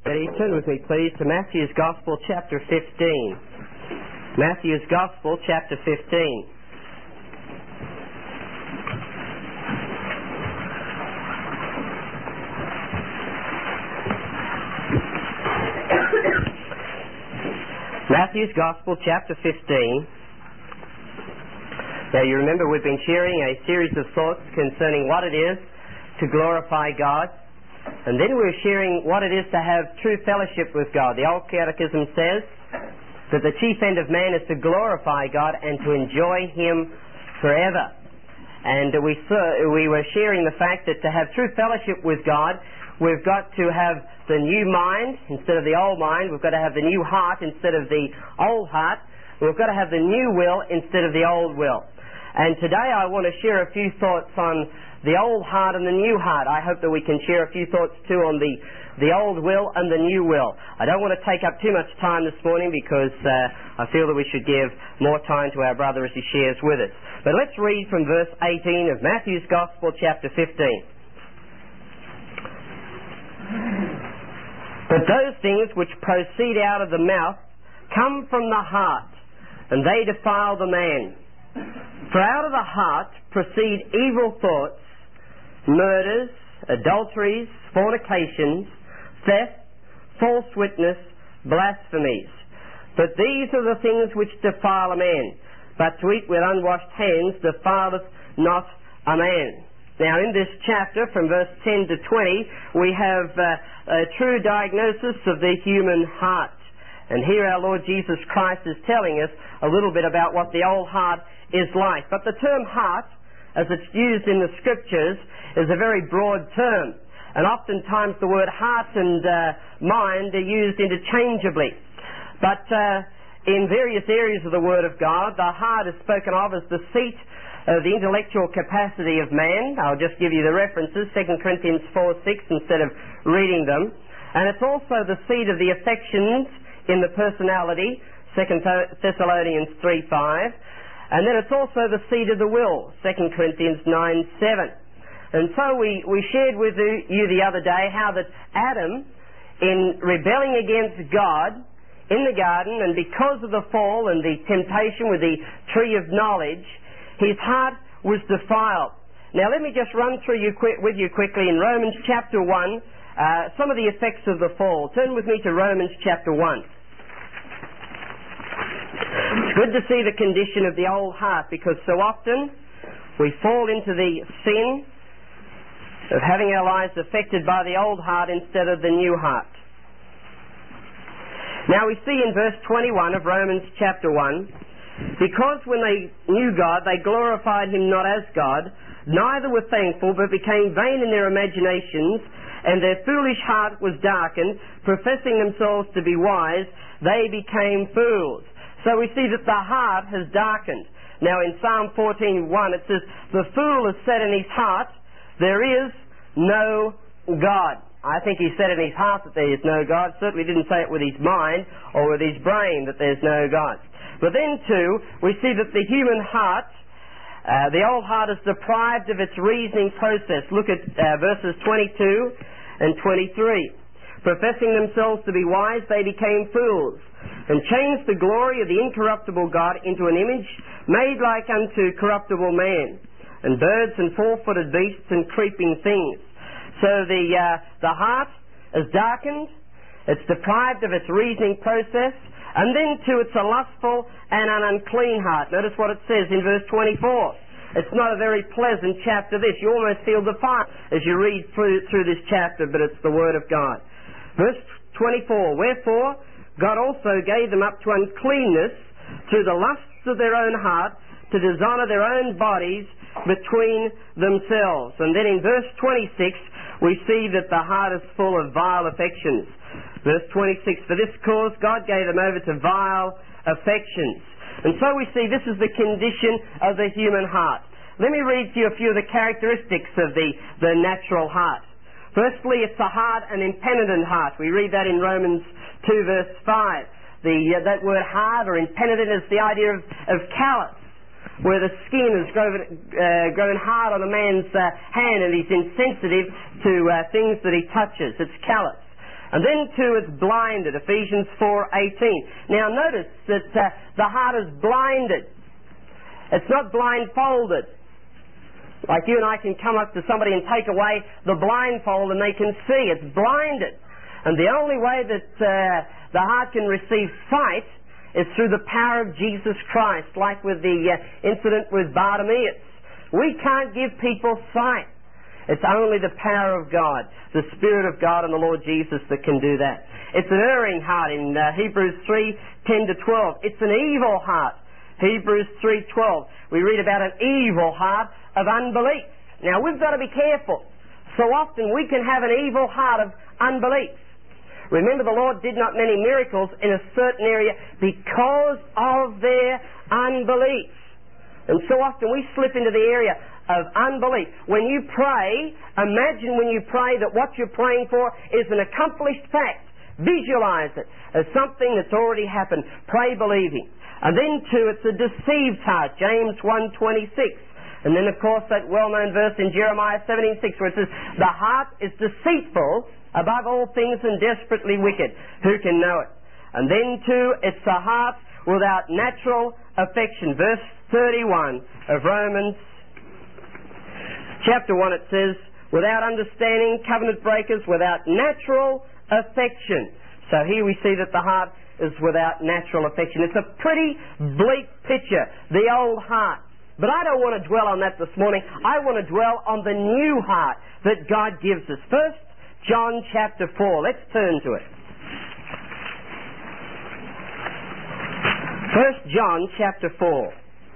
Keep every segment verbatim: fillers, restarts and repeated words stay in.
Ready? Turn with me, please, to Matthew's Gospel, chapter fifteen. Matthew's Gospel, chapter fifteen. Matthew's Gospel, chapter fifteen. Now, you remember we've been sharing a series of thoughts concerning what it is to glorify God. And then we're sharing what it is to have true fellowship with God. The Old Catechism says that the chief end of man is to glorify God and to enjoy Him forever. And we we were sharing the fact that to have true fellowship with God, we've got to have the new mind instead of the old mind. We've got to have the new heart instead of the old heart. We've got to have the new will instead of the old will. And today I want to share a few thoughts on the old heart and the new heart. I hope that we can share a few thoughts too on the, the old will and the new will. I don't want to take up too much time this morning because uh, I feel that we should give more time to our brother as he shares with us. But let's read from verse eighteen of Matthew's Gospel, chapter fifteen. But those things which proceed out of the mouth come from the heart, and they defile the man. For out of the heart proceed evil thoughts, murders, adulteries, fornications, theft, false witness, blasphemies. But these are the things which defile a man. But to eat with unwashed hands defileth not a man. Now in this chapter, from verse ten to twenty, we have uh, a true diagnosis of the human heart. And here our Lord Jesus Christ is telling us a little bit about what the old heart is like. But the term heart, as it's used in the Scriptures, is a very broad term. And oftentimes the word heart and uh, mind are used interchangeably. But uh, in various areas of the Word of God, the heart is spoken of as the seat of the intellectual capacity of man. I'll just give you the references, Second Corinthians four six, instead of reading them. And it's also the seat of the affections in the personality, Second Thessalonians three five. And then it's also the seat of the will, Second Corinthians nine seven. And so we, we shared with you the other day how that Adam, in rebelling against God in the garden, and because of the fall and the temptation with the tree of knowledge, his heart was defiled. Now let me just run through you quick, with you quickly in Romans chapter one, uh, some of the effects of the fall. Turn with me to Romans chapter one. It's good to see the condition of the old heart, because so often we fall into the sin of having our lives affected by the old heart instead of the new heart. Now we see in verse twenty-one of Romans chapter one, because when they knew God, they glorified Him not as God, neither were thankful, but became vain in their imaginations, and their foolish heart was darkened. Professing themselves to be wise, they became fools. So we see that the heart has darkened. Now in Psalm fourteen one it says, the fool has said in his heart, there is no God. I think he said in his heart that there is no God. Certainly didn't say it with his mind or with his brain that there's no God. But then too, we see that the human heart, uh, the old heart, is deprived of its reasoning process. Look at uh, verses twenty-two and twenty-three. Professing themselves to be wise, they became fools, and changed the glory of the incorruptible God into an image made like unto corruptible man, and birds and four-footed beasts and creeping things. So the, uh, the heart is darkened, it's deprived of its reasoning process, and then too it's a lustful and an unclean heart. Notice what it says in verse twenty-four. It's not a very pleasant chapter this. You almost feel defiled as you read through, through this chapter, but it's the Word of God. Verse twenty-four, wherefore God also gave them up to uncleanness through the lusts of their own heart, to dishonour their own bodies between themselves. And then in verse twenty-six, we see that the heart is full of vile affections. Verse twenty-six, for this cause God gave them over to vile affections. And so we see this is the condition of the human heart. Let me read to you a few of the characteristics of the, the natural heart. Firstly, it's a hard and impenitent heart. We read that in Romans two verse five. The, uh, that word hard or impenitent is the idea of, of callous, where the skin has grown, uh, grown hard on a man's uh, hand and he's insensitive to uh, things that he touches. It's callous. And then too, it's blinded, Ephesians four eighteen. Now notice that uh, the heart is blinded. It's not blindfolded. Like you and I can come up to somebody and take away the blindfold and they can see. It's blinded. And the only way that uh, the heart can receive sight is through the power of Jesus Christ, like with the uh, incident with Bartimaeus. We can't give people sight. It's only the power of God, the Spirit of God and the Lord Jesus that can do that. It's an erring heart in uh, Hebrews three ten to twelve. It's an evil heart. Hebrews three twelve. We read about an evil heart of unbelief. Now we've got to be careful. So often we can have an evil heart of unbelief. Remember, the Lord did not many miracles in a certain area because of their unbelief. And so often we slip into the area of unbelief. When you pray, imagine when you pray that what you're praying for is an accomplished fact. Visualize it as something that's already happened. Pray believing. And then too, it's a deceived heart, James one twenty-six. And then of course that well-known verse in Jeremiah seventeen six where it says, the heart is deceitful above all things and desperately wicked. Who can know it? And then too, it's a heart without natural affection. Verse thirty-one of Romans chapter one, it says, without understanding, covenant breakers, without natural affection. So here we see that the heart is without natural affection. It's a pretty bleak picture, the old heart. But I don't want to dwell on that this morning. I want to dwell on the new heart that God gives us. First John chapter four. Let's turn to it. First John chapter four.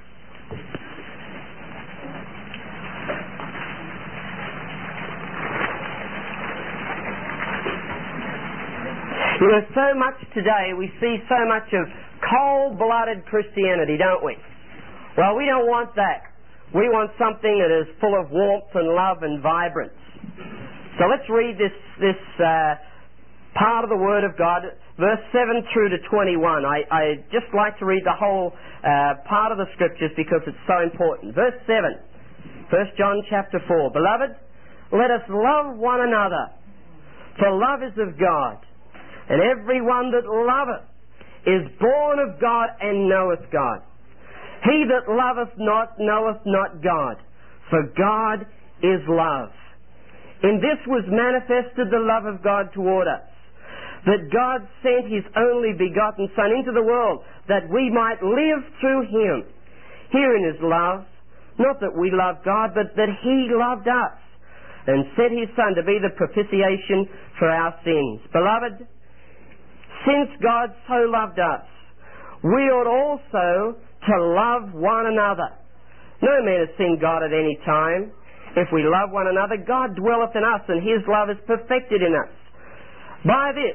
You know, so much today, we see so much of cold-blooded Christianity, don't we? Well, we don't want that. We want something that is full of warmth and love and vibrance. So let's read this, this uh, part of the Word of God, verse seven through to twenty-one. I, I just like to read the whole uh, part of the Scriptures because it's so important. Verse seven, First John chapter four. Beloved, let us love one another, for love is of God. And every one that loveth is born of God and knoweth God. He that loveth not knoweth not God, for God is love. In this was manifested the love of God toward us, that God sent His only begotten Son into the world, that we might live through Him. Herein is love, not that we love God, but that He loved us, and sent His Son to be the propitiation for our sins. Beloved, since God so loved us, we ought also to love one another. No man has seen God at any time. If we love one another, God dwelleth in us, and His love is perfected in us. By this,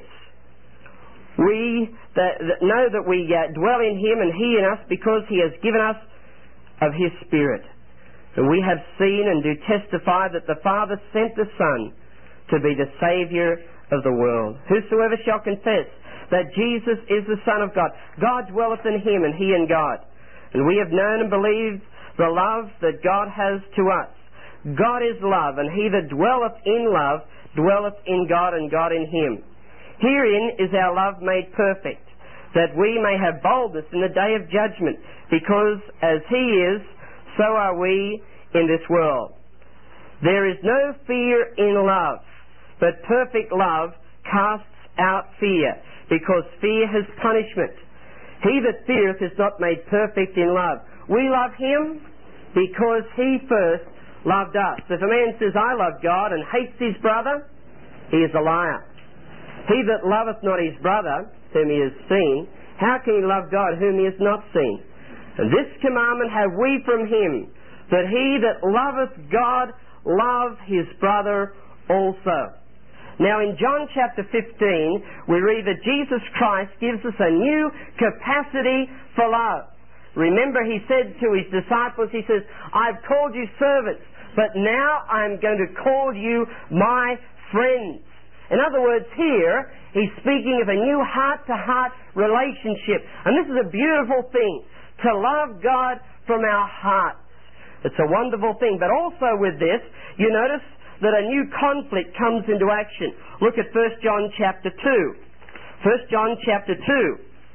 we that, that know that we uh, dwell in Him and He in us, because He has given us of His Spirit. And we have seen and do testify that the Father sent the Son to be the Saviour of the world. Whosoever shall confess that Jesus is the Son of God, God dwelleth in Him and He in God. And we have known and believed the love that God has to us. God is love, and he that dwelleth in love dwelleth in God and God in him. Herein is our love made perfect, that we may have boldness in the day of judgment, because as He is, so are we in this world. There is no fear in love, but perfect love casts out fear, because fear has punishment. He that feareth is not made perfect in love. We love Him because He first loved us. If a man says, I love God, and hates his brother, he is a liar. He that loveth not his brother, whom he has seen, how can he love God, whom he has not seen? And this commandment have we from Him, that he that loveth God love his brother also. Now in John chapter fifteen, we read that Jesus Christ gives us a new capacity for love. Remember, He said to His disciples, He says, I've called you servants, but now I'm going to call you my friends. In other words, here, He's speaking of a new heart-to-heart relationship. And this is a beautiful thing, to love God from our hearts. It's a wonderful thing. But also with this, you notice that a new conflict comes into action. Look at First John chapter two. First John chapter two.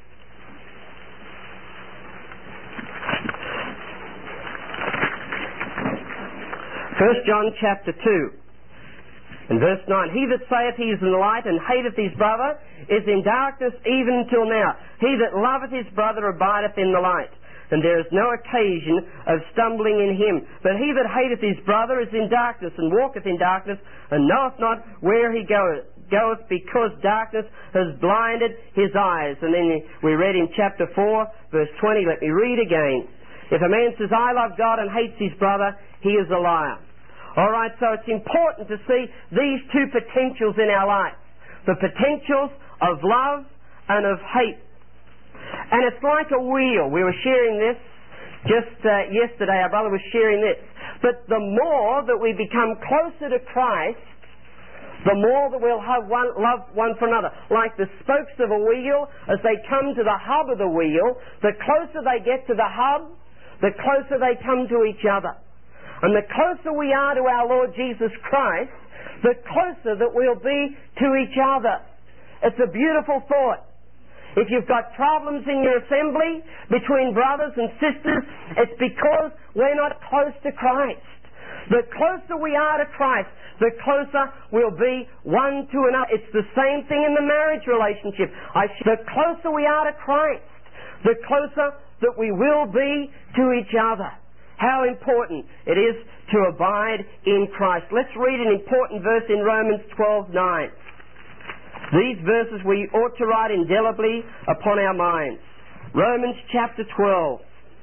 First John chapter two. And verse nine, he that saith he is in the light and hateth his brother is in darkness even till now. He that loveth his brother abideth in the light, and there is no occasion of stumbling in him. But he that hateth his brother is in darkness, and walketh in darkness, and knoweth not where he goeth, goeth because darkness has blinded his eyes. And then we read in chapter four, verse twenty, let me read again. If a man says, I love God, and hates his brother, he is a liar. All right, so it's important to see these two potentials in our life. The potentials of love and of hate. And it's like a wheel. We were sharing this just uh, yesterday. Our brother was sharing this. But the more that we become closer to Christ, the more that we'll have one, love one for another. Like the spokes of a wheel, as they come to the hub of the wheel, the closer they get to the hub, the closer they come to each other. And the closer we are to our Lord Jesus Christ, the closer that we'll be to each other. It's a beautiful thought. If you've got problems in your assembly between brothers and sisters, it's because we're not close to Christ. The closer we are to Christ, the closer we'll be one to another. It's the same thing in the marriage relationship. I, the closer we are to Christ, the closer that we will be to each other. How important it is to abide in Christ. Let's read an important verse in Romans twelve nine. These verses we ought to write indelibly upon our minds. Romans chapter twelve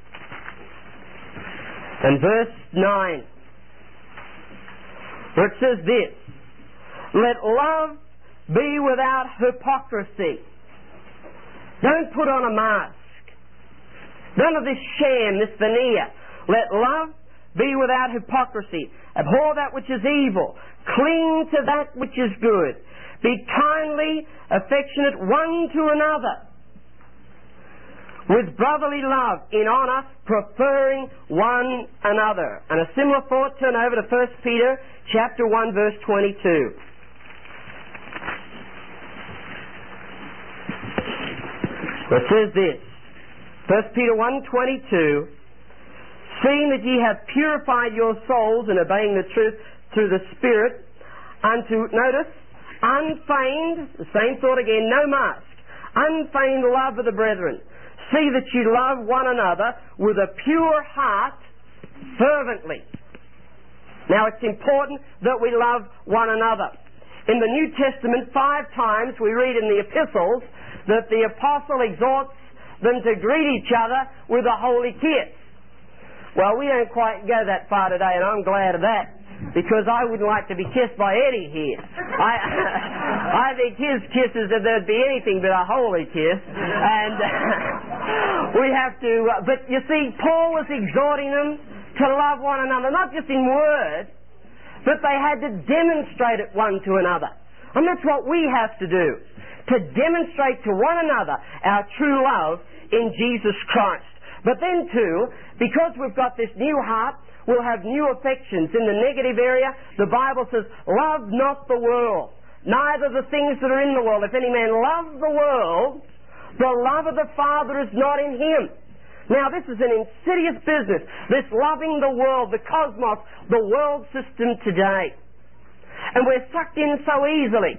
and verse nine, where it says this, let love be without hypocrisy. Don't put on a mask. None of this sham, this veneer. Let love be without hypocrisy. Abhor that which is evil. Cling to that which is good. Be kindly affectionate one to another, with brotherly love, in honour, preferring one another. And a similar thought, turn over to First Peter chapter one, verse twenty-two. It says this, First Peter one twenty-two, seeing that ye have purified your souls in obeying the truth through the Spirit, unto, notice, unfeigned, the same thought again, no mask, unfeigned love of the brethren. See that ye love one another with a pure heart fervently. Now it's important that we love one another. In the New Testament, five times we read in the epistles that the apostle exhorts them to greet each other with a holy kiss. Well, we don't quite go that far today, and I'm glad of that, because I wouldn't like to be kissed by Eddie here. I, I think his kisses, if there'd be anything but a holy kiss, and we have to, uh, but you see, Paul was exhorting them to love one another, not just in word, but they had to demonstrate it one to another. And that's what we have to do, to demonstrate to one another our true love in Jesus Christ. But then too, because we've got this new heart, we'll have new affections. In the negative area, the Bible says, love not the world, neither the things that are in the world. If any man love the world, the love of the Father is not in him. Now this is an insidious business, this loving the world, the cosmos, the world system today. And we're sucked in so easily.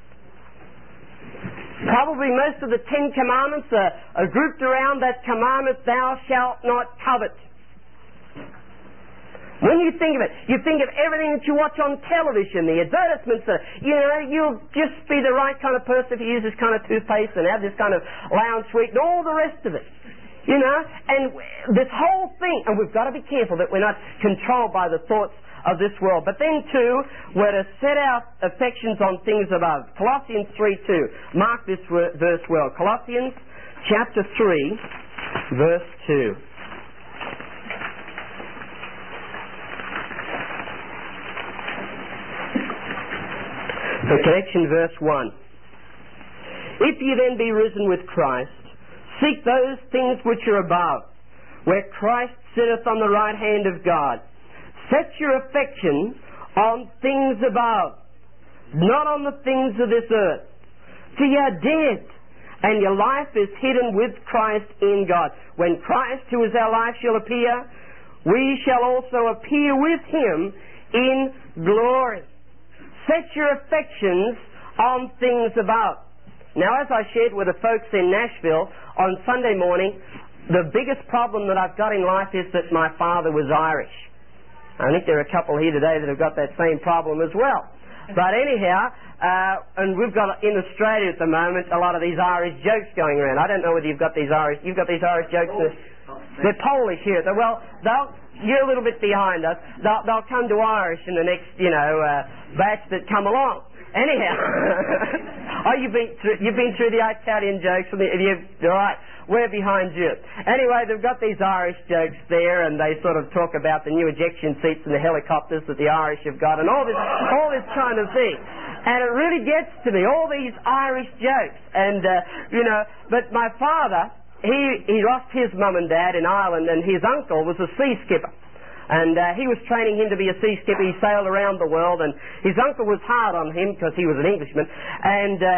Probably most of the Ten Commandments are, are grouped around that commandment, thou shalt not covet. When you think of it, you think of everything that you watch on television, the advertisements, are, you know, you'll just be the right kind of person if you use this kind of toothpaste and have this kind of lounge suite and all the rest of it. You know, and this whole thing, and we've got to be careful that we're not controlled by the thoughts of this world. But then too, we're to set our affections on things above. Colossians three two. Mark this verse well. Colossians chapter three, verse two. The connection, verse one. If ye then be risen with Christ, seek those things which are above, where Christ sitteth on the right hand of God. Set your affection on things above, not on the things of this earth. For you are dead, and your life is hidden with Christ in God. When Christ, who is our life, shall appear, we shall also appear with Him in glory. Set your affections on things above. Now, as I shared with the folks in Nashville on Sunday morning, the biggest problem that I've got in life is that my father was Irish. I think there are a couple here today that have got that same problem as well. But anyhow, uh, and we've got in Australia at the moment a lot of these Irish jokes going around. I don't know whether you've got these Irish, you've got these Irish jokes. Polish. They're Polish here. They're, well, they'll, you're a little bit behind us. They'll, they'll come to Irish in the next, you know, uh, batch that come along. Anyhow, oh, you've been through, you've been through the Italian jokes. You've, all right, we're behind you. Anyway, they've got these Irish jokes there, and they sort of talk about the new ejection seats and the helicopters that the Irish have got, and all this, all this kind of thing. And it really gets to me, all these Irish jokes. And uh, you know, but my father, he he lost his mum and dad in Ireland, and his uncle was a sea skipper. And uh, he was training him to be a sea skipper. He sailed around the world, and his uncle was hard on him because he was an Englishman. And uh,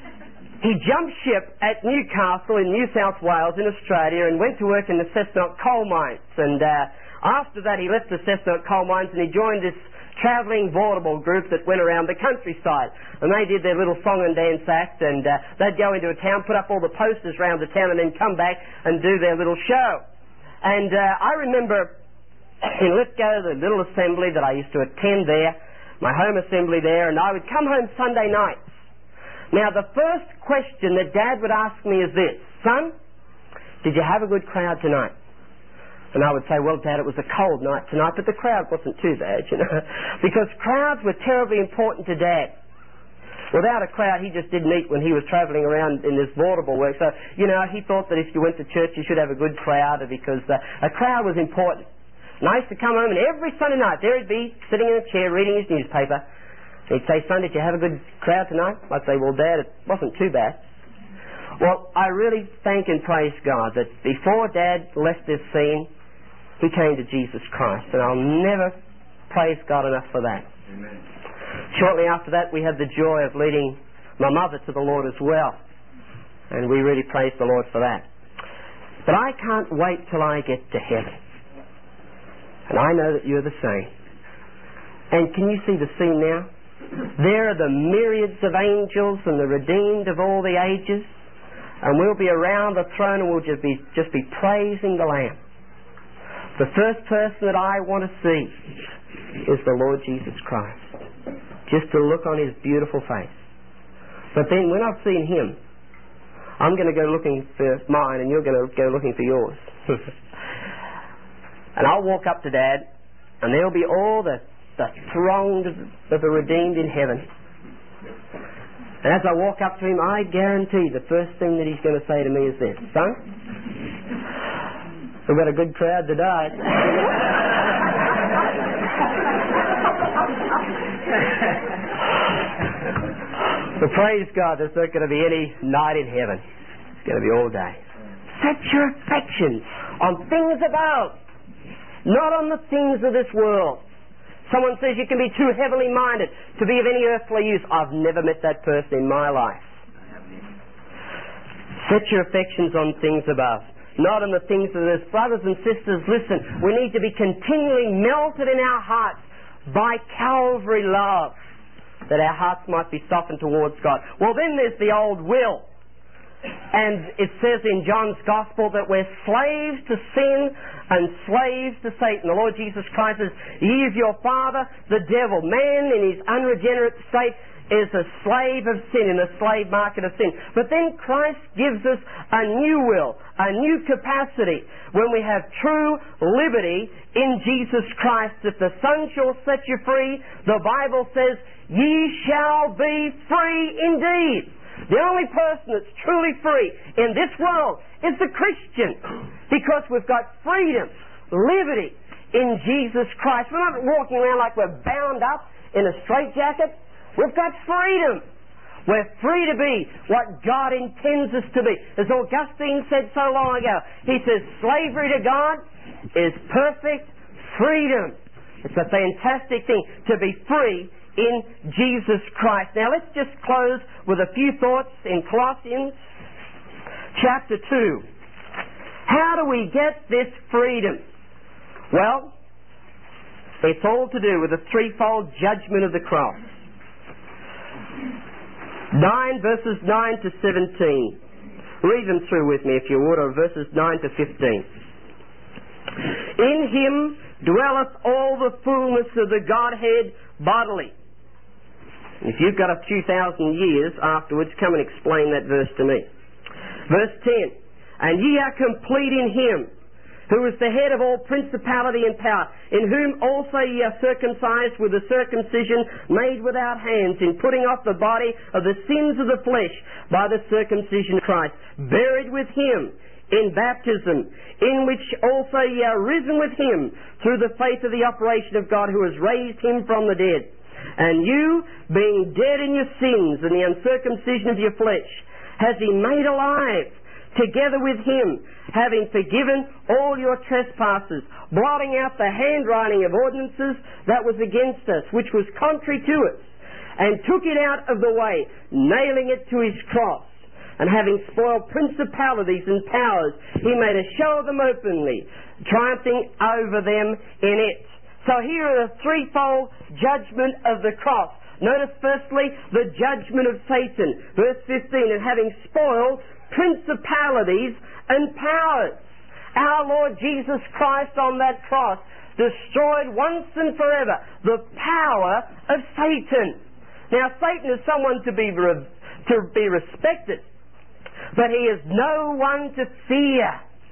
he jumped ship at Newcastle in New South Wales in Australia and went to work in the Cessnock coal mines. And uh, after that, he left the Cessnock coal mines and he joined this travelling vaudeville group that went around the countryside. And they did their little song and dance act, and uh, they'd go into a town, put up all the posters around the town, and then come back and do their little show. And uh, I remember in Lithgow, the little assembly that I used to attend there, my home assembly there, and I would come home Sunday nights. Now, the first question that Dad would ask me is this: son, did you have a good crowd tonight? And I would say, well, Dad, it was a cold night tonight, but the crowd wasn't too bad, you know, because crowds were terribly important to Dad. Without a crowd, he just didn't eat when he was travelling around in this vaudeville work. So, you know, he thought that if you went to church, you should have a good crowd, because uh, a crowd was important. And I used to come home, and every Sunday night, there he'd be, sitting in a chair, reading his newspaper. He'd say, son, did you have a good crowd tonight? I'd say, well, Dad, it wasn't too bad. Well, I really thank and praise God that before Dad left this scene, he came to Jesus Christ. And I'll never praise God enough for that. Amen. Shortly after that, we had the joy of leading my mother to the Lord as well. And we really praise the Lord for that. But I can't wait till I get to heaven. And I know that you're the same. And can you see the scene now? There are the myriads of angels and the redeemed of all the ages. And we'll be around the throne and we'll just be, just be praising the Lamb. The first person that I want to see is the Lord Jesus Christ. Just to look on His beautiful face. But then when I've seen Him, I'm going to go looking for mine and you're going to go looking for yours. And I'll walk up to Dad, and there'll be all the, the throng of, of the redeemed in heaven. And as I walk up to him, I guarantee the first thing that he's going to say to me is this: son, we've got a good crowd tonight. So praise God, there's not going to be any night in heaven. It's going to be all day. Set your affections on things above, not on the things of this world. Someone says you can be too heavenly minded to be of any earthly use. I've never met that person in my life. Set your affections on things above, not on the things of this. Brothers and sisters, listen, we need to be continually melted in our hearts by Calvary love, that our hearts might be softened towards God. Well, then there's the old will. And it says in John's Gospel that we're slaves to sin and slaves to Satan. The Lord Jesus Christ says, ye of your father, the devil. Man in his unregenerate state is a slave of sin, in the slave market of sin. But then Christ gives us a new will, a new capacity, when we have true liberty in Jesus Christ. If the Son shall set you free, the Bible says, ye shall be free indeed. The only person that's truly free in this world is the Christian, because we've got freedom, liberty in Jesus Christ. We're not walking around like we're bound up in a straitjacket. We've got freedom. We're free to be what God intends us to be. As Augustine said so long ago, he says slavery to God is perfect freedom. It's a fantastic thing to be free in Jesus Christ. Now let's just close with a few thoughts in Colossians chapter two. How do we get this freedom? Well, it's all to do with the threefold judgment of the cross. nine verses nine to seventeen. Read them through with me if you would, or verses nine to fifteen. In him dwelleth all the fullness of the Godhead bodily. If you've got a few thousand years afterwards, come and explain that verse to me. Verse ten. And ye are complete in him, who is the head of all principality and power, in whom also ye are circumcised with a circumcision made without hands, in putting off the body of the sins of the flesh by the circumcision of Christ, buried with him in baptism, in which also ye are risen with him through the faith of the operation of God, who has raised him from the dead. And you, being dead in your sins and the uncircumcision of your flesh, has he made alive together with him, having forgiven all your trespasses, blotting out the handwriting of ordinances that was against us, which was contrary to us, and took it out of the way, nailing it to his cross. And having spoiled principalities and powers, he made a show of them openly, triumphing over them in it. So here are the threefold judgment of the cross. Notice firstly the judgment of Satan. Verse fifteen, and having spoiled principalities and powers. Our Lord Jesus Christ on that cross destroyed once and forever the power of Satan. Now Satan is someone to be re- to be respected, but he is no one to fear.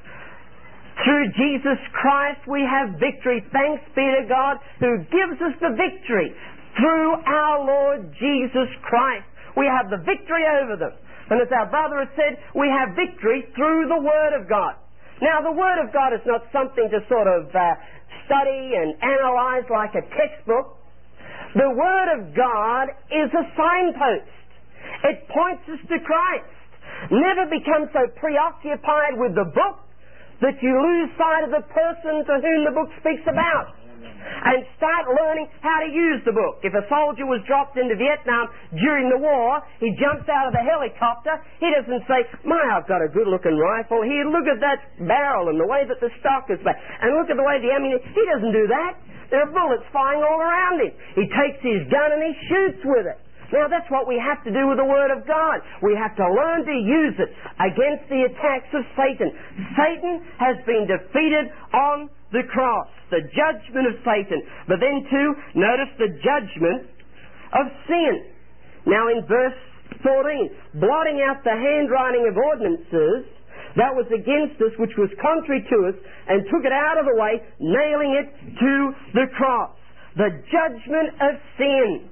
Through Jesus Christ we have victory. Thanks be to God who gives us the victory through our Lord Jesus Christ. We have the victory over them. And as our brother has said, we have victory through the Word of God. Now, the Word of God is not something to sort of uh, study and analyze like a textbook. The Word of God is a signpost. It points us to Christ. Never become so preoccupied with the book that you lose sight of the person to whom the book speaks about. And start learning how to use the book. If a soldier was dropped into Vietnam during the war, he jumps out of the helicopter, he doesn't say, my, I've got a good looking rifle here, look at that barrel and the way that the stock is made, and look at the way the ammunition. He doesn't do that. There are bullets flying all around him. He takes his gun and he shoots with it. Now that's what we have to do with the Word of God. We have to learn to use it against the attacks of Satan. Satan has been defeated on the cross. The judgment of Satan. But then too, notice the judgment of sin. Now in verse fourteen, blotting out the handwriting of ordinances that was against us, which was contrary to us, and took it out of the way, nailing it to the cross. The judgment of sin.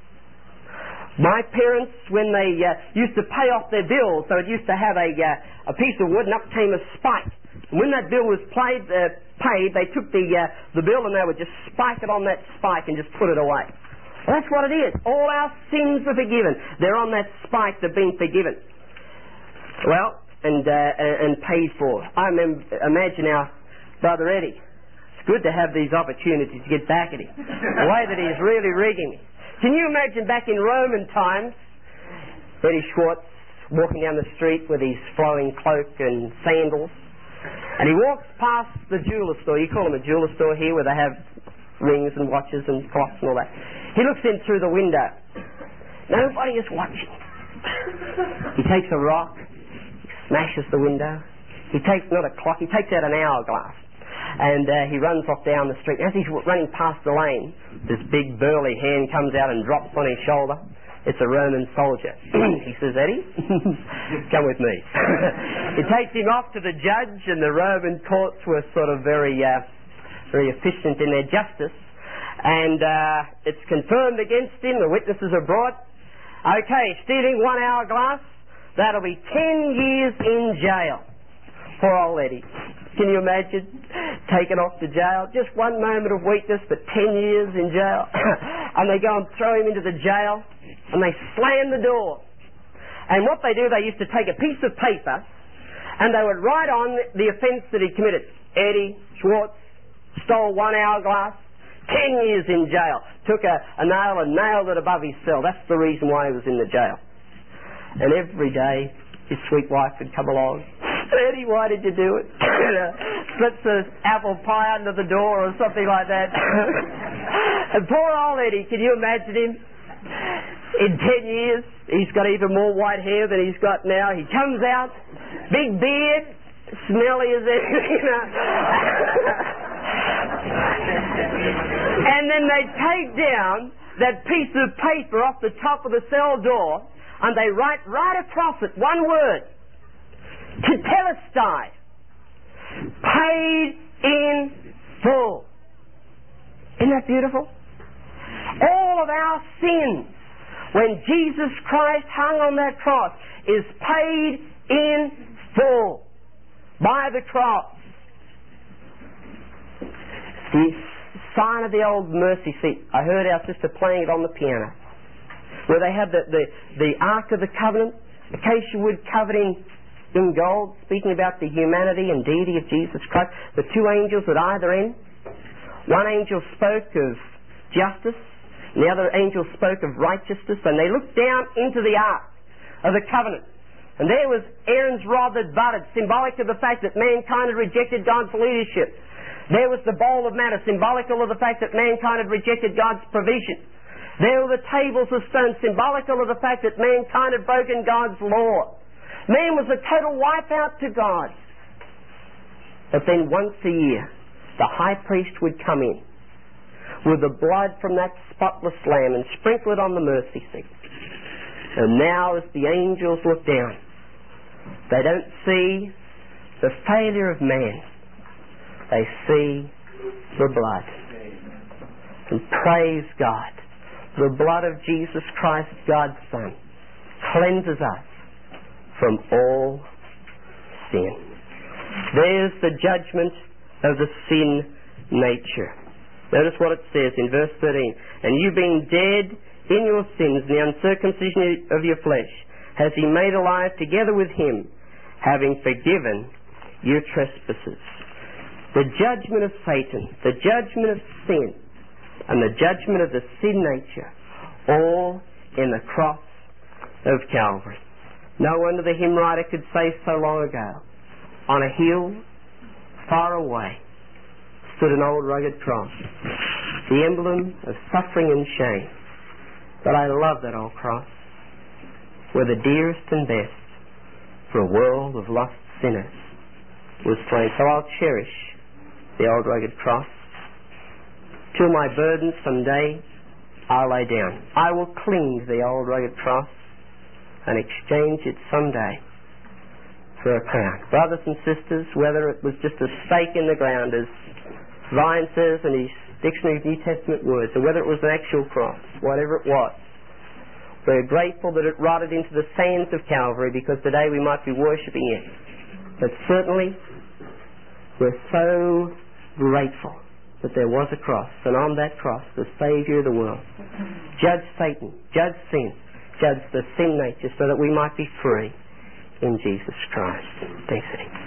My parents, when they uh, used to pay off their bills, so it used to have a, uh, a piece of wood, and up came a spike. And when that bill was played, uh, paid, they took the, uh, the bill and they would just spike it on that spike and just put it away. Well, that's what it is. All our sins are forgiven. They're on that spike, they've been forgiven. Well, and, uh, and paid for. I remember, imagine our brother Eddie. It's good to have these opportunities to get back at him. The way that he's really rigging me. Can you imagine back in Roman times, Eddie Schwartz walking down the street with his flowing cloak and sandals, and he walks past the jeweler store. You call them a jeweler store here, where they have rings and watches and clocks and all that. He looks in through the window. Nobody is watching. He takes a rock, smashes the window. He takes not a clock, he takes out an hourglass. And uh, he runs off down the street. As he's running past the lane, this big burly hand comes out and drops on his shoulder. It's a Roman soldier. He says, Eddie, come with me. He takes him off to the judge, and the Roman courts were sort of very, uh, very efficient in their justice. And uh, it's confirmed against him. The witnesses are brought. Okay, stealing one hourglass, that'll be ten years in jail. Poor old Eddie. Can you imagine taken off to jail? Just one moment of weakness, but ten years in jail. And they go and throw him into the jail, and they slam the door. And what they do, they used to take a piece of paper, and they would write on the offence that he committed. Eddie Schwartz stole one hourglass, Ten years in jail. Took a, a nail and nailed it above his cell. That's the reason why he was in the jail. And every day his sweet wife would come along. Eddie, why did you do it? Slips an apple pie under the door or something like that. And poor old Eddie, can you imagine him? In ten years, he's got even more white hair than he's got now. He comes out, big beard, smelly as anything, you know. And then they take down that piece of paper off the top of the cell door and they write right across it one word. Tetelestai. Paid in full. Isn't that beautiful? All of our sins, when Jesus Christ hung on that cross, is paid in full by the cross. The sign of the old mercy seat. I heard our sister playing it on the piano, where they had the, the, the Ark of the Covenant, acacia wood covered in, in gold, speaking about the humanity and deity of Jesus Christ. The two angels at either end. One angel spoke of justice, and the other angel spoke of righteousness, and they looked down into the Ark of the Covenant. And there was Aaron's rod that budded, symbolic of the fact that mankind had rejected God's leadership. There was the bowl of manna, symbolical of the fact that mankind had rejected God's provision. There were the tables of stone, symbolical of the fact that mankind had broken God's law. Man was a total wipeout to God. But then once a year, the high priest would come in with the blood from that spotless lamb and sprinkle it on the mercy seat. And now as the angels look down, they don't see the failure of man. They see the blood. And praise God. The blood of Jesus Christ, God's Son, cleanses us from all sin. There's the judgment of the sin nature. Notice what it says in verse thirteen. And you being dead in your sins, the uncircumcision of your flesh, has he made alive together with him, having forgiven your trespasses. The judgment of Satan, the judgment of sin, and the judgment of the sin nature, all in the cross of Calvary. No wonder the hymn writer could say so long ago, on a hill far away stood an old rugged cross, the emblem of suffering and shame. But I love that old cross, where the dearest and best for a world of lost sinners was slain. So I'll cherish the old rugged cross. Till my burden someday I'll lay down. I will cling to the old rugged cross and exchange it someday for a crown. Brothers and sisters, whether it was just a stake in the ground, as Vine says in his Dictionary of New Testament Words, or whether it was an actual cross, whatever it was, we're grateful that it rotted into the sands of Calvary, because today we might be worshipping it. But certainly we're so grateful that there was a cross, and on that cross the Saviour of the world judged Satan, judged sin, judged the sin nature, so that we might be free in Jesus Christ. Thanks, Eddie.